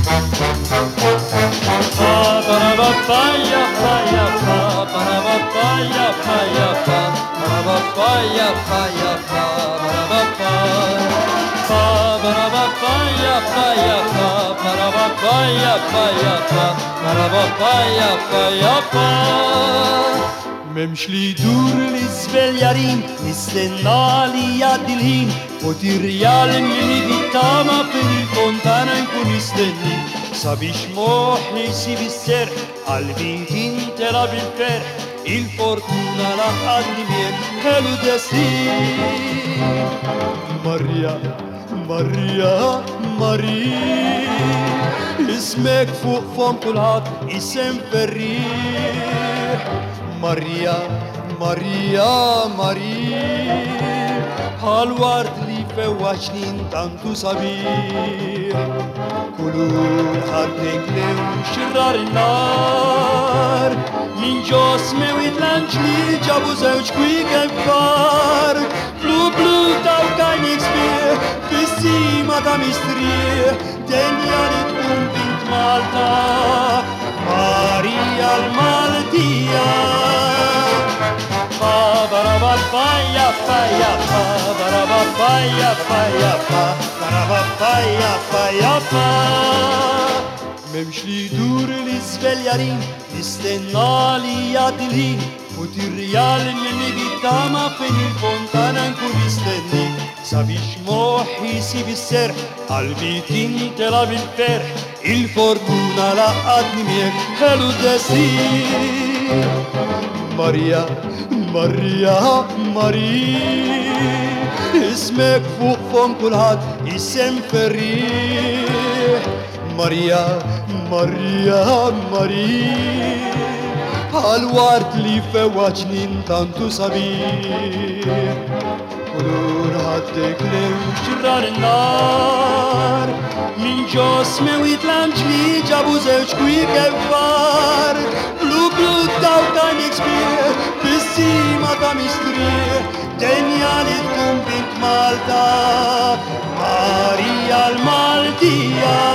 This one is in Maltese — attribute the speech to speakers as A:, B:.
A: M'hemmx li dur li sveljarin, nistenna li jaddilħin, u tirjal li vittama per il-fontana nkun nistenni, sabiex moħni si visser, qalbi tintela bil-fer, il-fortuna laħadni mien, ħelu destin. Marja, Marja, Marija, ismek fuq fom kulħadd isem ferriħ. Marja, Marja, Marija, għal-ward li fewaċni intantu sabiħ. Kulur ħadnek lew xirrar il-nar, min ġosmew it-lanċ li ġabu zewġ kwi keffar. Blu blu taw kajnik sbieħ, fissima ta' mistrieħ, denja li tkun bint Malta, Marija l-Maltija. M'hemmx li dur li sveljarin, nistenna li jaddilħin, u tirjal li vittama fejn il-fontana nkun nistenni, sabiex moħi si visser, qalbi tintela bil-fer, il-fortuna laqqadni miegħek ħelu destin. Marja, Marja, Marija, ismek fuq fom kulħadd isem ferriħ. Marja, Marja, Marija, għal-wart li fewaċni intantu sabiħ. Kulur ħaddek lew xirrar il-nar, min ġosmew it-lanċ li ġabu zewġ kwi keffar. Blu blu taw kajnik sbieħ, fissima ta' mistrieħ, denja li tkun bint Malta, Marija l-Maltija.